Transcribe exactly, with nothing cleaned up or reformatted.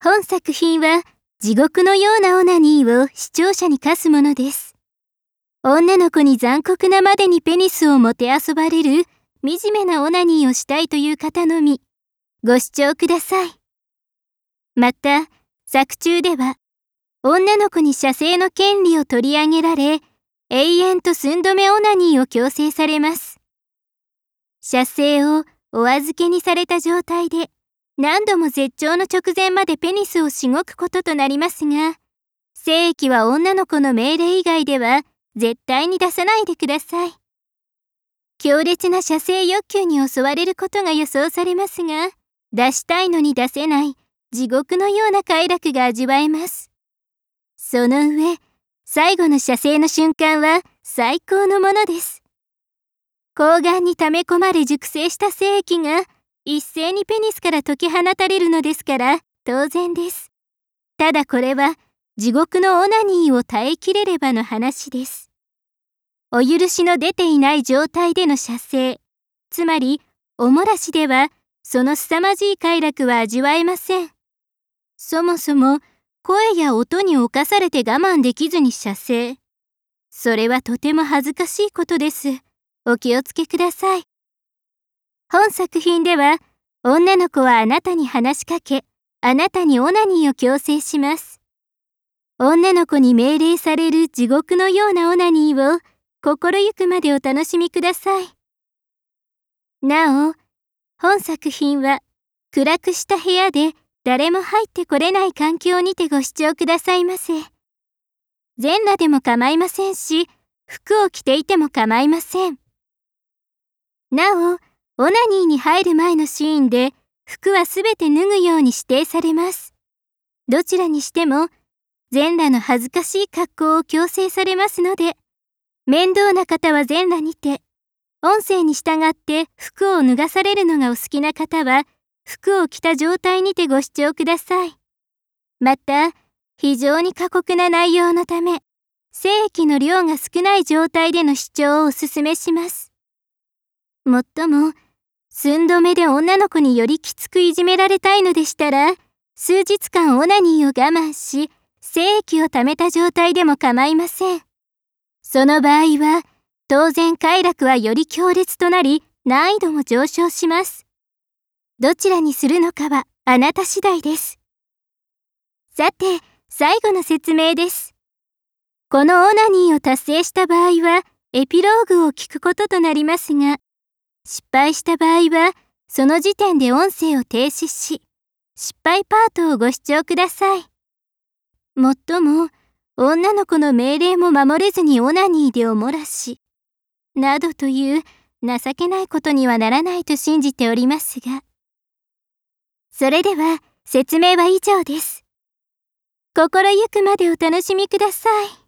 本作品は地獄のようなオナニーを視聴者に課すものです。女の子に残酷なまでにペニスをもてあそばれる惨めなオナニーをしたいという方のみ、ご視聴ください。また、作中では、女の子に射精の権利を取り上げられ、永遠と寸止めオナニーを強制されます。射精をお預けにされた状態で、何度も絶頂の直前までペニスをしごくこととなりますが、精液は女の子の命令以外では絶対に出さないでください。強烈な射精欲求に襲われることが予想されますが、出したいのに出せない地獄のような快楽が味わえます。その上、最後の射精の瞬間は最高のものです。睾丸に溜め込まれ熟成した精液が一斉にペニスから解き放たれるのですから当然です。ただこれは地獄のオナニーを耐えきれればの話です。お許しの出ていない状態での射精、つまりおもらしではその凄まじい快楽は味わえません。そもそも声や音に侵されて我慢できずに射精。それはとても恥ずかしいことです。お気をつけください。本作品では、女の子はあなたに話しかけ、あなたにオナニーを強制します。女の子に命令される地獄のようなオナニーを心ゆくまでお楽しみください。なお、本作品は暗くした部屋で誰も入ってこれない環境にてご視聴くださいませ。全裸でも構いませんし、服を着ていても構いません。なお、オナニーに入る前のシーンで服はすべて脱ぐように指定されます。どちらにしても全裸の恥ずかしい格好を強制されますので、面倒な方は全裸にて、音声に従って服を脱がされるのがお好きな方は服を着た状態にてご視聴ください。また、非常に過酷な内容のため、精液の量が少ない状態での視聴をお勧めします。もっとも、寸止めで女の子によりきつくいじめられたいのでしたら、数日間オナニーを我慢し、精液を溜めた状態でも構いません。その場合は、当然快楽はより強烈となり、難易度も上昇します。どちらにするのかはあなた次第です。さて、最後の説明です。このオナニーを達成した場合は、エピローグを聞くこととなりますが、失敗した場合は、その時点で音声を停止し、失敗パートをご視聴ください。もっとも、女の子の命令も守れずにオナニーでおもらし、などという情けないことにはならないと信じておりますが。それでは、説明は以上です。心ゆくまでお楽しみください。